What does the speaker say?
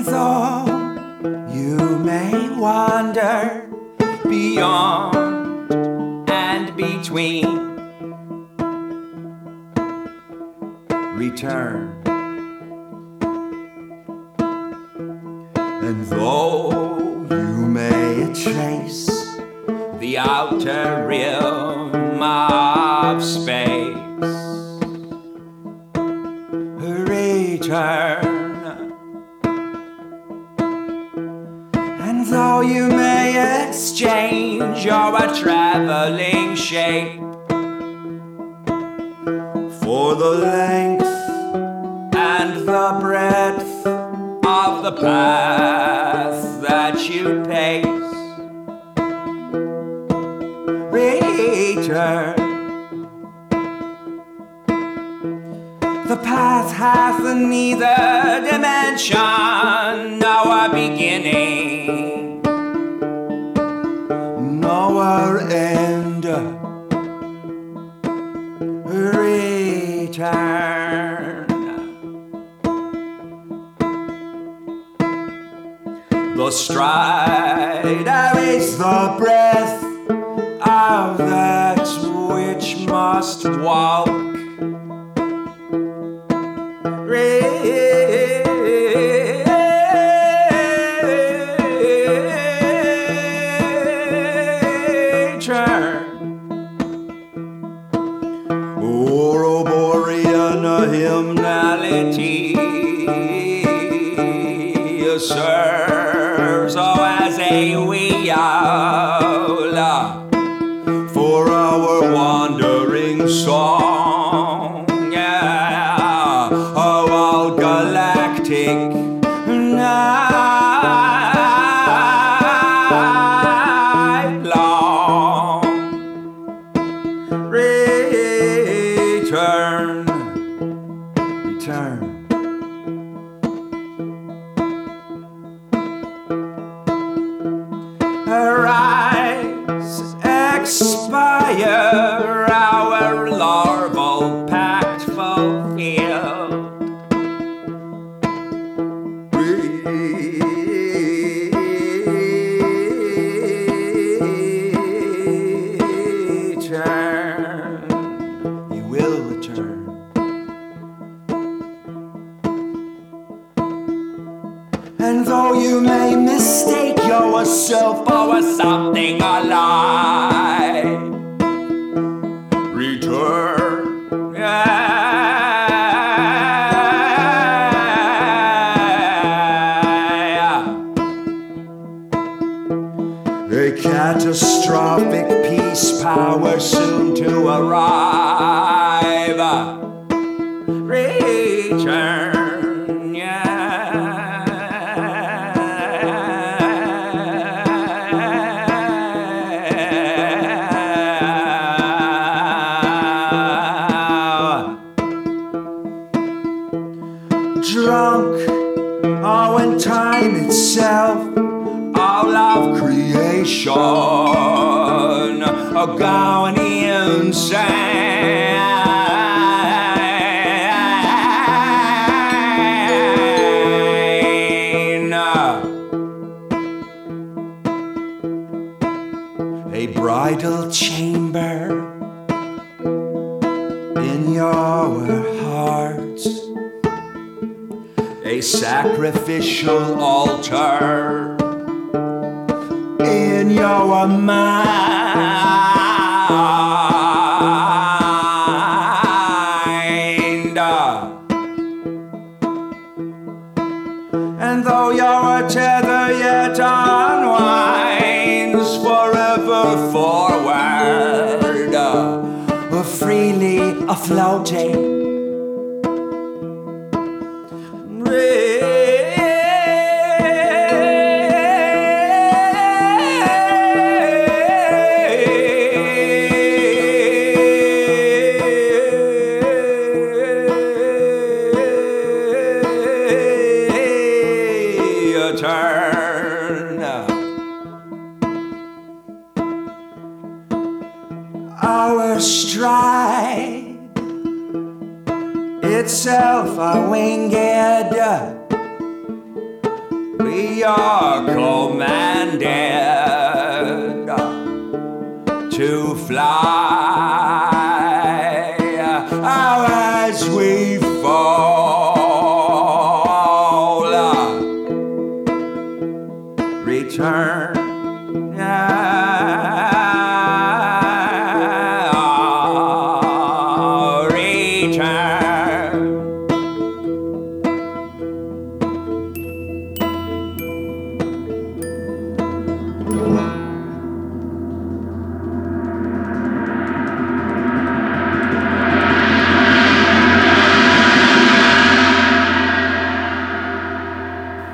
though you may wander beyond and between, return. And though you may trace the outer rim of space, return. And though you may exchange your traveling shape for the length and the breadth of the path that you pace, return. The path hath neither dimension nor beginning, nor end. Return. The strider is the breath of that which must walk. Ouroborean hymnality serves as a wheel for our wandering song, yeah, of all galactic night long. Return, return. Arise, expire, our larval pact fulfilled. Return, you will return. And though you may mistake yourself for something alive, return. A catastrophic peace power soon to arrive. Return, drunk, oh, in time itself, all of creation, going insane. A bridal chamber in your heart, a sacrificial altar in your mind. And though your tether yet unwinds forever forward, freely afloating, turn. Our stride itself a winged we are commanded to fly.